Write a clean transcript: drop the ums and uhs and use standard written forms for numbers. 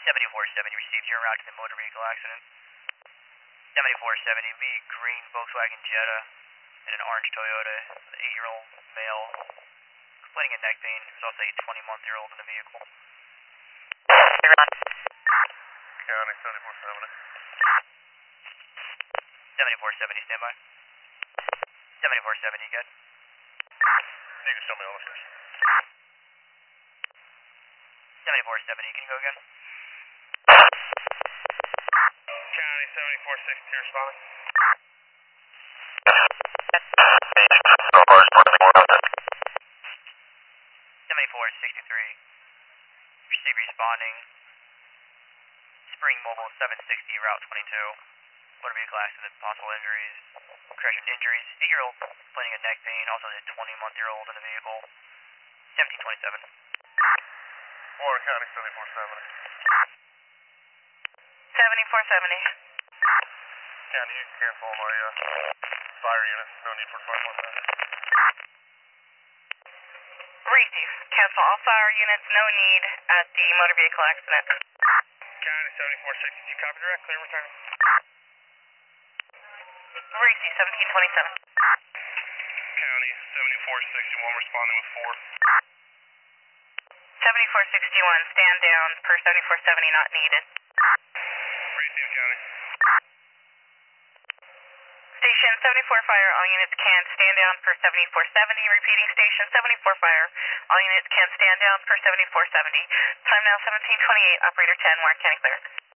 7470 received your route to the motor vehicle accident. 7470, be green Volkswagen Jetta and an orange Toyota, an 8-year-old male, complaining of neck pain. There's also a 20-month-year-old in the vehicle. County 7470. 7470, stand by. 7470, you good? You can show me all this. 7470, can you go again? County 7462 responding. 7463, receive responding. Spring Mobile 760, Route 22. Motor vehicle accident, possible injuries, crash and injuries. 8-year-old complaining of neck pain, also a 20-month-year-old in the vehicle. 1727. Warren County 7470. 7470. County, you can cancel my fire unit. No need for 517. Receive. Cancel all fire units. No need at the motor vehicle accident. County 7462, copy direct, clear return. Receive. 1727. County 7461 responding with 4. 7461, stand down per 7470, not needed. Receive, County. Station 74 fire, all units can stand down per 7470. Repeating, station 74 fire, all units can stand down per 7470. Time now 1728, operator 10, Warren County clear.